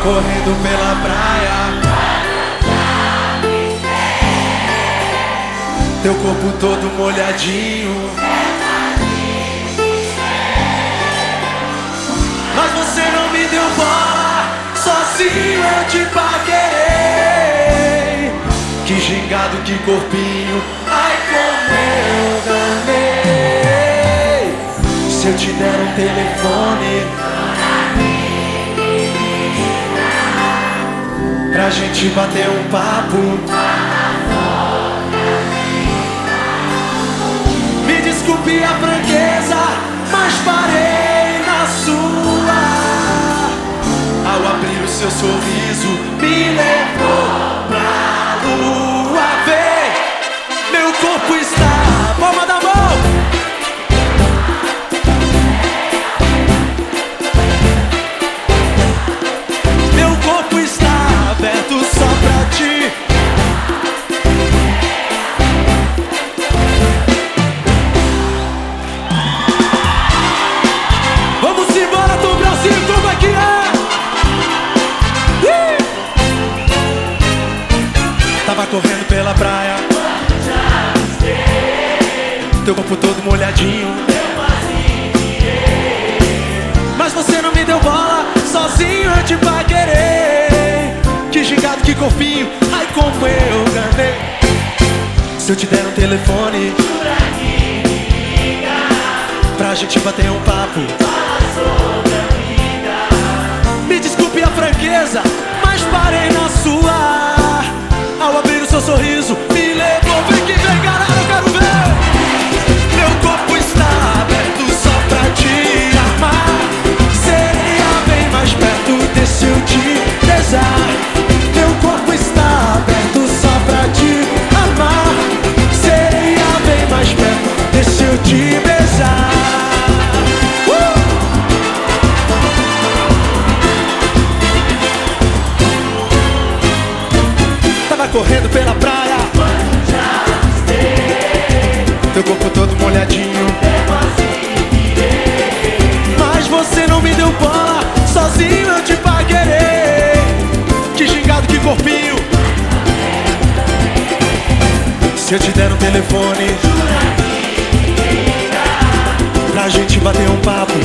correndo pela praia. Teu corpo todo molhadinho, mas você não me deu bola. Sozinho eu te paguei. Que gingado, que corpinho, ai como eu ganhei. Se eu te der um telefone pra gente bater um papo, me desculpe a franqueza, mas parei na sua. Ao abrir o seu sorriso, me levou pra lua. Vem, meu corpo está, palma da mão. Meu corpo está aberto só pra ti. Vamos embora do Brasil, como é que é? Tava correndo pela praia, teu corpo todo molhadinho, mas você não me deu bola. Sozinho eu te paquerei. Que gingado, que corpinho, ai como eu ganhei. Se eu te der um telefone pra gente bater um papo, me desculpe a franqueza, mas parei na sua. Ao abrir o seu sorriso, me levou. Vem que vem, galera, eu quero ver. Meu corpo está aberto só pra te amar. Seria bem mais perto desse eu te besar. Meu corpo está aberto só pra te amar. Seria bem mais perto desse eu te besar. Tava correndo pela praia, teu corpo todo molhadinho, mas você não me deu bola. Sozinho eu te paquerei. Que gingado, que corpinho. Se eu te der um telefone pra gente bater um papo,